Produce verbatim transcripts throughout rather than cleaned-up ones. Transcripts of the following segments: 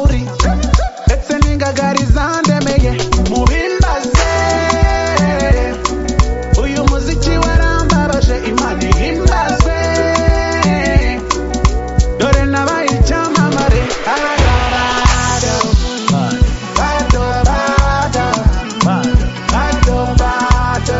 muri ndetse n'ingagari zandemeye mubimbaze uyu muziki warambabaje Imana ihimbazwe dore nabaye icyamamare Adorado Adorado Adorado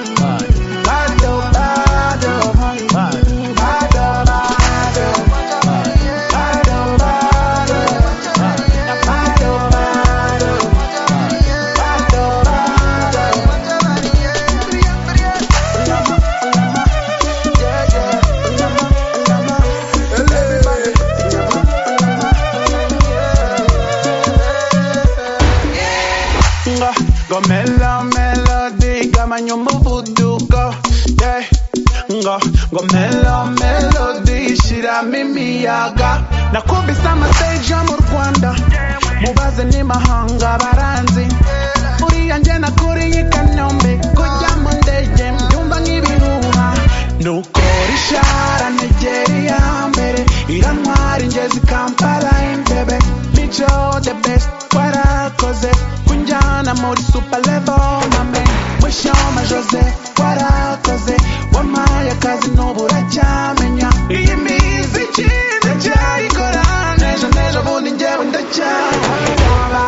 Go melo melody gamanya umuvuduko yeah ngo ngo melo melody shiramo imiyaga nakubise amastage yo mu Rwanda mubaze n'imahanga baranzi uriya njye nakuriye i Kanombe kujya mu ndege mbyumva nk'ibihuha nuko rishara negera iya mbere irantwara ingezi Kampala Entebbe Mico the best warakoze kunjyana muri super level mame Mushoma Joseph warakoze wampaye akazi n'ubu uracyamenya iyi miziki ndacyayikora nejo nejo bundi njyewe ndacyayikora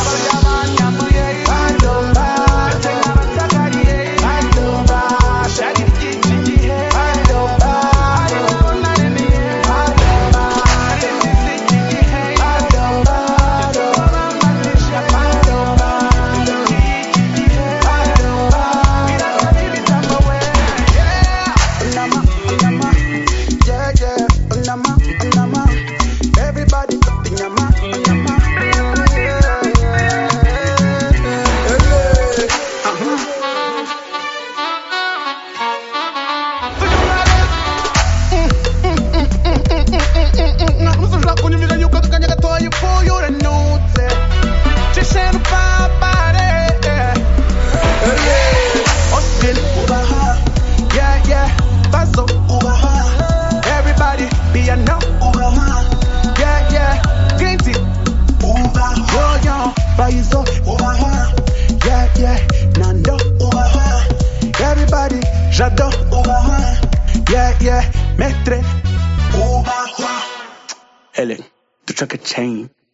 J'adore, yeah, yeah, maître, Helen, tu check a chain.